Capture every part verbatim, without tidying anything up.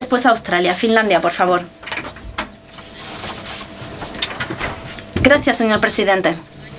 después Australia. Finlandia, por favor. Gracias, señor presidente.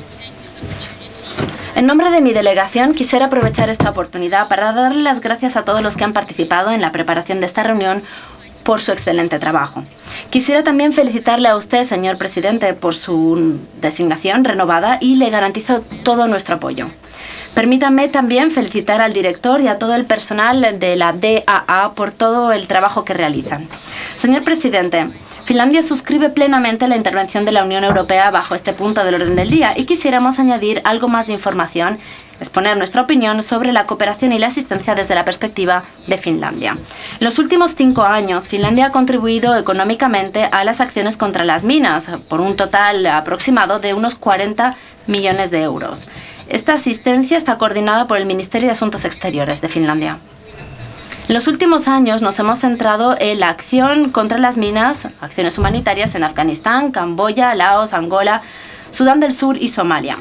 En nombre de mi delegación, quisiera aprovechar esta oportunidad para darle las gracias a todos los que han participado en la preparación de esta reunión por su excelente trabajo. Quisiera también felicitarle a usted, señor presidente, por su designación renovada y le garantizo todo nuestro apoyo. Permítame también felicitar al director y a todo el personal de la D A A por todo el trabajo que realizan. Señor presidente, Finlandia suscribe plenamente la intervención de la Unión Europea bajo este punto del orden del día y quisiéramos añadir algo más de información, exponer nuestra opinión sobre la cooperación y la asistencia desde la perspectiva de Finlandia. En los últimos cinco años, Finlandia ha contribuido económicamente a las acciones contra las minas, por un total aproximado de unos cuarenta millones de euros. Esta asistencia está coordinada por el Ministerio de Asuntos Exteriores de Finlandia. En los últimos años nos hemos centrado en la acción contra las minas, acciones humanitarias en Afganistán, Camboya, Laos, Angola, Sudán del Sur y Somalia.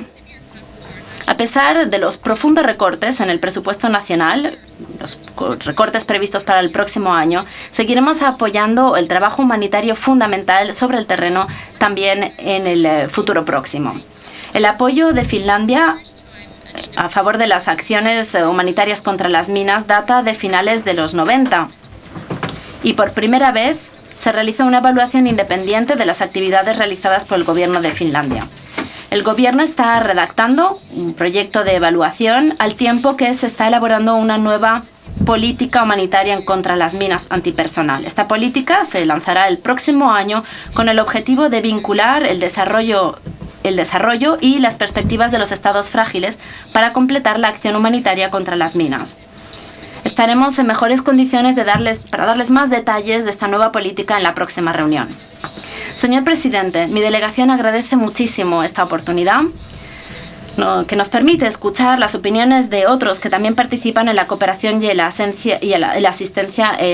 A pesar de los profundos recortes en el presupuesto nacional, los recortes previstos para el próximo año, seguiremos apoyando el trabajo humanitario fundamental sobre el terreno también en el futuro próximo. El apoyo de Finlandia a favor de las acciones humanitarias contra las minas data de finales de los noventa y por primera vez se realizó una evaluación independiente de las actividades realizadas por el gobierno de Finlandia. El gobierno está redactando un proyecto de evaluación al tiempo que se está elaborando una nueva política humanitaria en contra las minas antipersonal. Esta política se lanzará el próximo año con el objetivo de vincular el desarrollo el desarrollo y las perspectivas de los estados frágiles para completar la acción humanitaria contra las minas. Estaremos en mejores condiciones de darles, para darles más detalles de esta nueva política en la próxima reunión. Señor presidente, mi delegación agradece muchísimo esta oportunidad no, que nos permite escuchar las opiniones de otros que también participan en la cooperación y en la, y en la, en la asistencia en